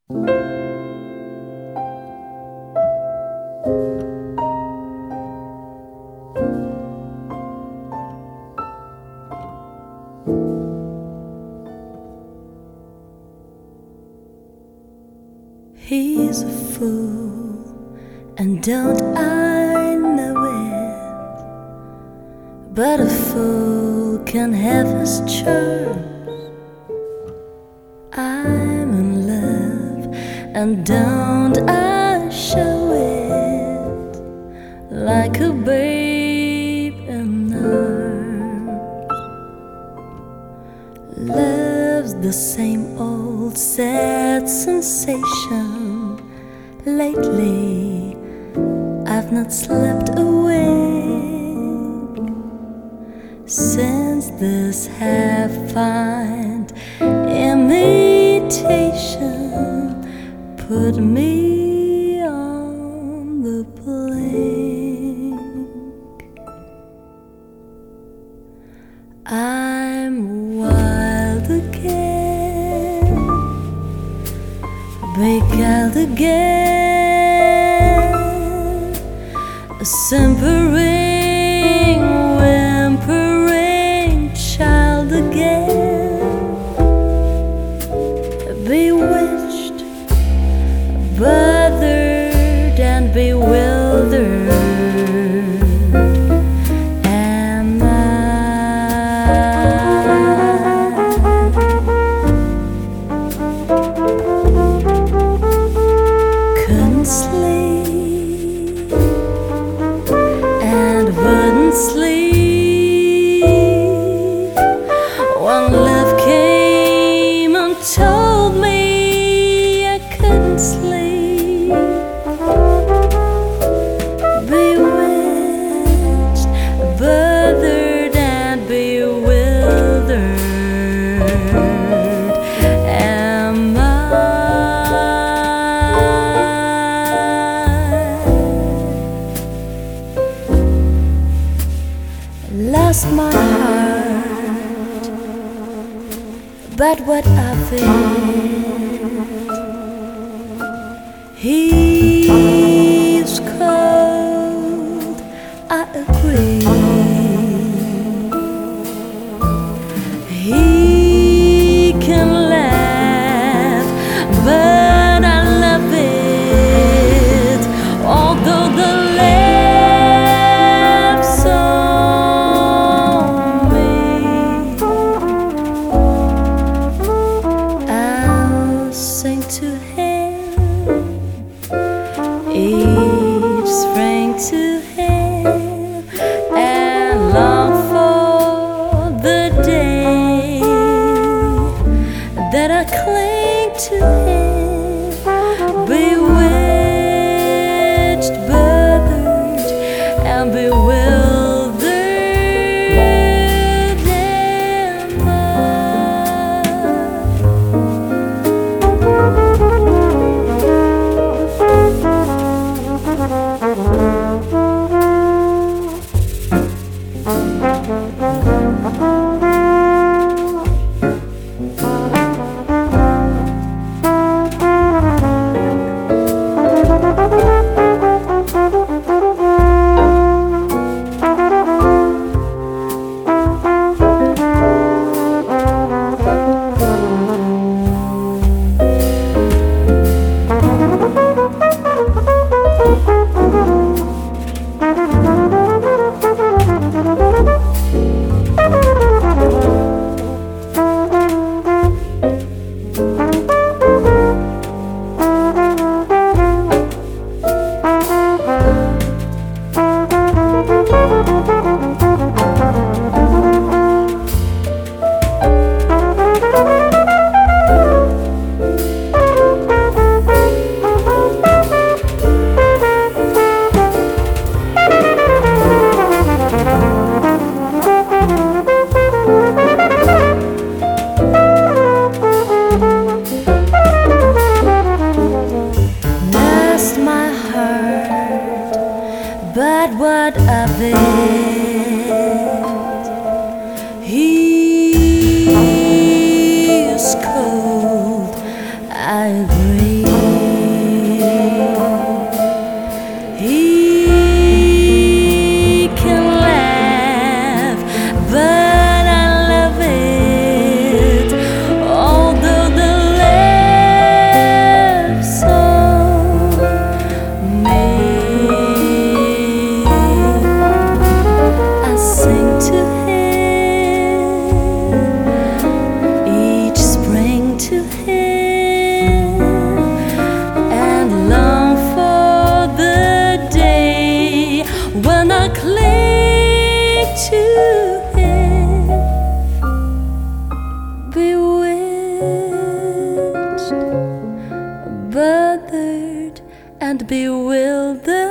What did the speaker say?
He's a fool, and don't I know it? But a fool can have his charms. I'm in love, and don't I show it like a babe in arms? Love's the same old sad sensation. Lately I've not slept awake since this half-find imitation put me on the blink. I'm wild again, beguiled again, a simpering, whimpering child again, bewitched, bothered and bewildered am I. Couldn't sleep and wouldn't sleep when love came and told me I couldn't sleep. Bewitched, bothered and bewildered am I. Lost my heart, but what of it? He's cold, I agree. He can laugh, but I love it, although the laugh's on me. I'll sing to him each spring to him and long for the day that I cling to him, bewitched, bothered and bewildered am I. and bewildered.